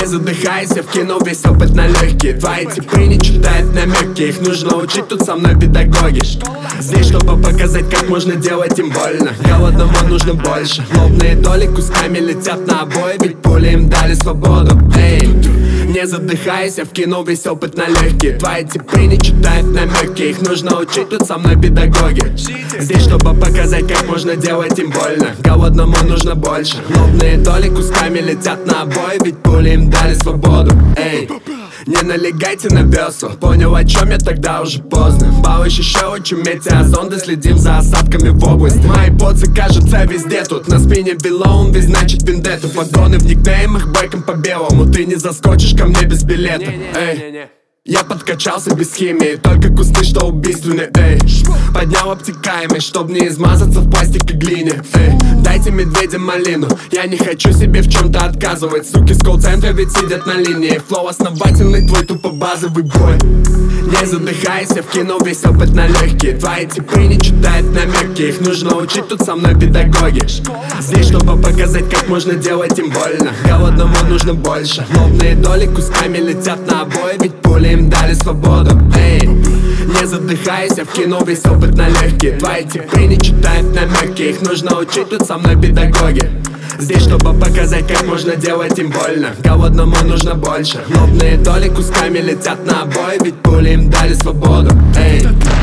Не задыхайся, в кино весь опыт на легкие. Твои типы не читают намеки, их нужно учить тут со мной педагоги. Здесь, чтобы показать, как можно делать им больно. Голодному нужно больше. Лобные доли кусками летят на обои, ведь пули им дали свободу. Эй, не задыхайся, в кино весь опыт на легкие. Твои типы не читают намеки, их нужно учить тут со мной педагоги. Здесь, чтобы показать, как можно делать им больно. Голодному нужно больше. Лобные доли кусками летят на обои, ведь пули им дали свободу. Эй, не налегайте на весла. Понял, о чем я, тогда уже поздно. Балыш еще учим метеозонды, следим за осадками в область. Мои поцы, кажется, везде тут. На спине Виллоун, ведь значит вендетту. Погоны в никнеймах, байком по белому. Ты не заскочишь ко мне без билета. Эй, я подкачался без химии, только кусты, что убийственны. Эй, поднял обтекаемый, чтоб не измазаться в пластике глине. Эй, дайте медведям малину, я не хочу себе в чем-то отказывать. Суки с колл-центра ведь сидят на линии. Флоу основательный, твой тупо базовый бой. Не задыхайся, в кино весь опыт на легкие. Твои типы не читают намеки, их нужно учить тут со мной педагоги. Здесь, чтобы показать, как можно делать им больно. Голодному нужно больше. Лобные доли кусками летят на обои, ведь пули им дали свободу. Эй, не задыхайся, в кино весь опыт на легкие. Твои типы не читают намеки, их нужно учить тут со мной педагоги. Здесь, чтобы показать, как можно делать им больно. Голодному нужно больше. Лобные доли кусками летят на обои, ведь пули им дали свободу. Эй.